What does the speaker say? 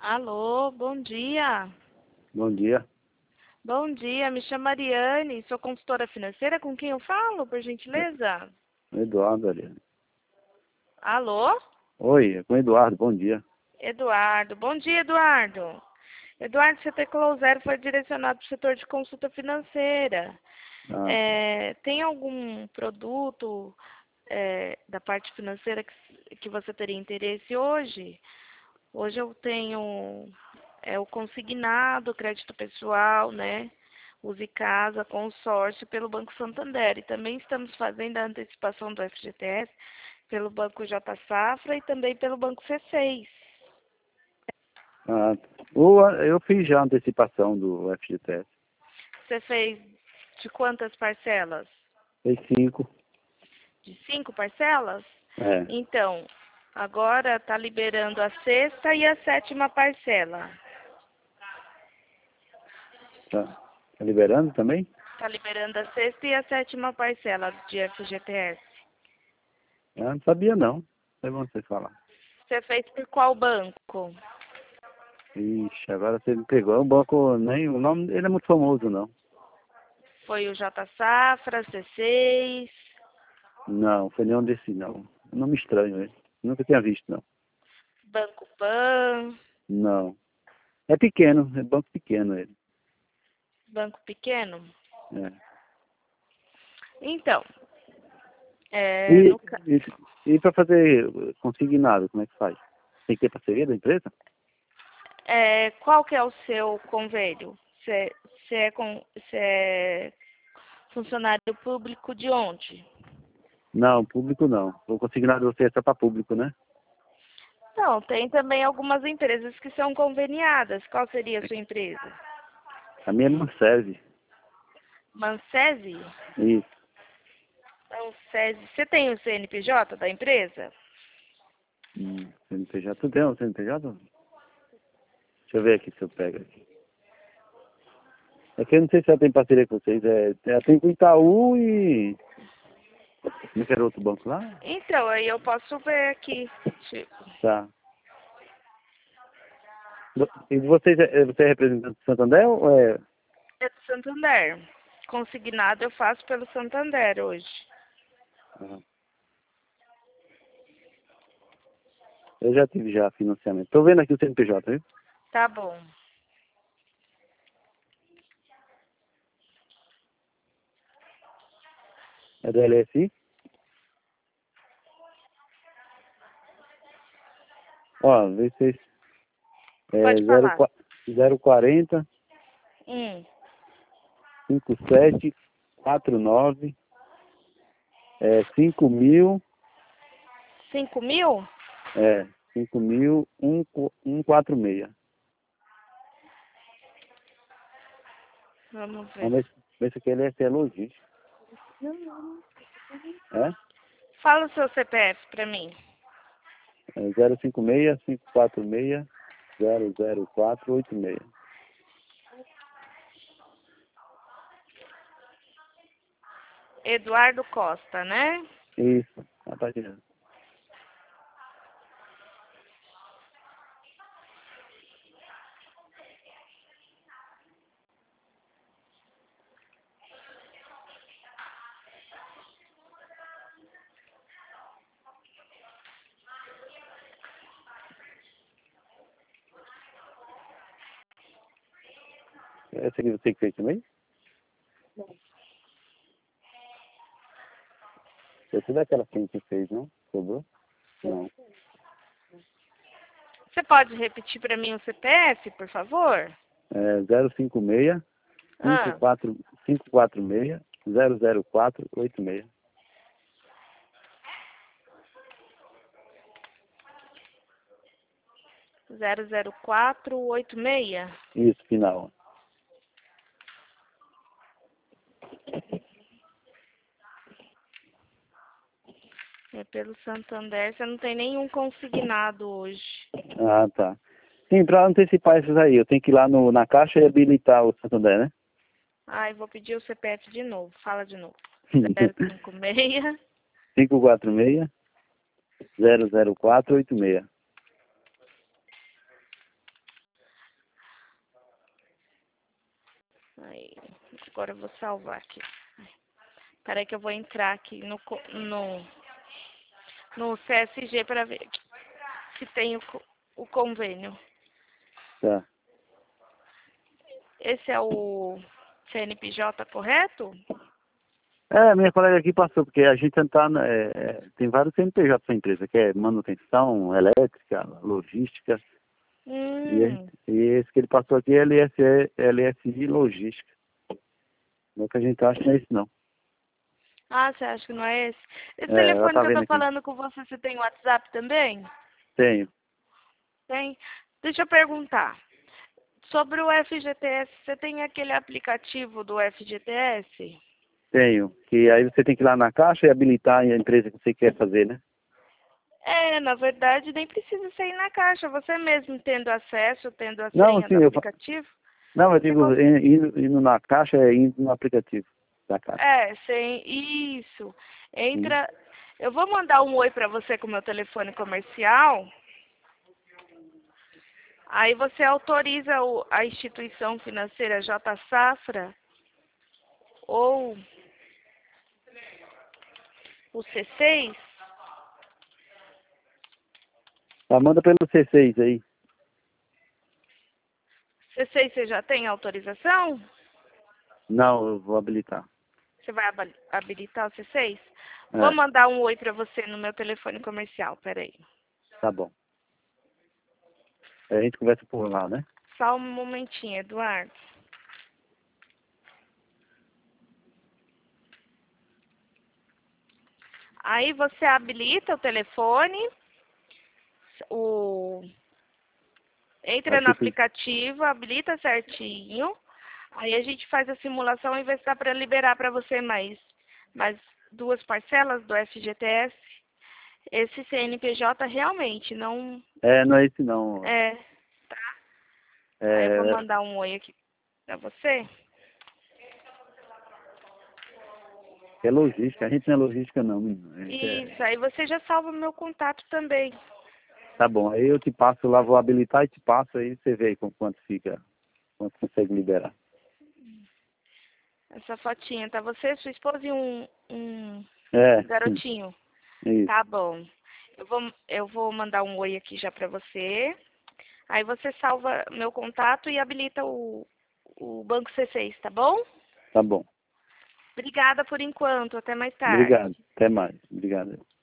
Alô, bom dia. Bom dia. Bom dia, me chamo Ariane, sou consultora financeira. Com quem eu falo, por gentileza? Eduardo ali. Alô? Oi, é com Eduardo, bom dia. Eduardo. Bom dia, Eduardo. Eduardo, seu teclou zero foi direcionado para o setor de consulta financeira. Ah, Tem algum produto da parte financeira que você teria interesse hoje? Hoje eu tenho o consignado, crédito pessoal, né? Use Casa, consórcio pelo Banco Santander. E também estamos fazendo a antecipação do FGTS pelo Banco J Safra e também pelo Banco C6. ah, eu fiz já a antecipação do FGTS. Você fez de quantas parcelas? Fez 5. De 5 parcelas? É, Então, agora está liberando a sexta e a sétima parcela. tá. Tá liberando também? Está liberando a sexta e a sétima parcela de FGTS. Ah, não sabia não. É bom você falar. Você fez por qual banco? Ixi, agora você me pegou. É um banco, nem o nome, ele é muito famoso não. Foi o J Safra, C6, Não, foi nenhum desse não. É um nome estranho ele. Nunca tinha visto não. Banco Pan, Não. É pequeno, é banco pequeno ele. Banco Pequeno? É. Então, é, E, no, ca- e, e para fazer consignado, como é que faz? Tem que ter parceria da empresa? qual que é o seu convênio? Você é funcionário público de onde? Não, público não. O consignado você é só para público, né? Não, tem também algumas empresas que são conveniadas. Qual seria a sua empresa? A minha não serve. Mancese? Isso. Mancese. Você tem o CNPJ da empresa? CNPJ. Tu tem um CNPJ? Deixa eu ver aqui se eu pego aqui. É que eu não sei se ela tem parceria com vocês. Ela tem com o Itaú e... Como é que era outro banco lá? Então, aí eu posso ver aqui. Tá. E vocês, você é representante do Santander ou é... É do Santander. Consignado eu faço pelo Santander hoje. Ah, eu já tive já financiamento. Tô vendo aqui o CNPJ, viu? Tá bom. É do LSI. Ó, vê se é Pode falar. 040 Hum. 5749 5.000 5.000? 5.146. Vamos ver. Vamos ver se aquele é logística. É? Fala o seu CPF pra mim. É 056 546 00486. Eduardo Costa, né? Isso, a página. Essa aqui você que fez também? Essa daquela que fez, não? Sobrou? Não. Você pode repetir pra mim o CPF, por favor? É 056 Ah, 546 00486. 00486. Isso, final. É pelo Santander. Você não tem nenhum consignado hoje. Ah, tá. Sim, para antecipar esses aí, eu tenho que ir lá na caixa e habilitar o Santander, né? Ai, vou pedir o CPF de novo. Fala de novo. 056. 546 00486. Aí, agora eu vou salvar aqui. Peraí que eu vou entrar aqui no CSG para ver se tem o convênio. Tá. Esse é o CNPJ correto? É, minha colega aqui passou, porque a gente tá, tem vários CNPJ da empresa, que é manutenção, elétrica, logística, e esse que ele passou aqui é LSI Logística. Não é que a gente acha, não é isso não. Ah, você acha que não é esse? Esse Ela telefone tá que eu vendo tô aqui. falando com você, você tem WhatsApp também? Tenho. Tem? Deixa eu perguntar. Sobre o FGTS, você tem aquele aplicativo do FGTS? Tenho. Que aí você tem que ir lá na caixa e habilitar a empresa que você quer fazer, né? É, na verdade, nem precisa ser ir na caixa. Você mesmo tendo acesso, tendo a Não, senha sim, do aplicativo. não, eu Você digo, indo na caixa é indo no aplicativo da caixa. isso. Entra. Eu vou mandar um oi para você com o meu telefone comercial. Aí você autoriza a instituição financeira J Safra ou o C6. Tá, manda pelo C6 aí. C6 você já tem autorização? Não, eu vou habilitar. Você vai habilitar o C6? Vou É, mandar um oi para você no meu telefone comercial. Peraí. tá bom. Aí a gente conversa por lá, né? Só um momentinho, Eduardo. Aí você habilita o telefone, entra no Aqui, aplicativo, habilita certinho. Aí a gente faz a simulação e vê se dá para liberar para você mais 2 parcelas do FGTS. Esse CNPJ realmente não não é esse não. é, tá? Aí eu vou É, mandar um oi aqui para você. é logística, a gente não é logística não, menino. Isso, aí você já salva o meu contato também. Tá bom, aí eu te passo lá, vou habilitar e te passo aí, você vê aí com quanto fica, quanto consegue liberar. Essa fotinha, tá você, sua esposa e um É, garotinho. isso, Tá bom. Eu vou mandar um oi aqui já pra você. Aí você salva meu contato e habilita o Banco C6, tá bom? tá bom. Obrigada por enquanto. Até mais tarde. Obrigado, até mais. Obrigado.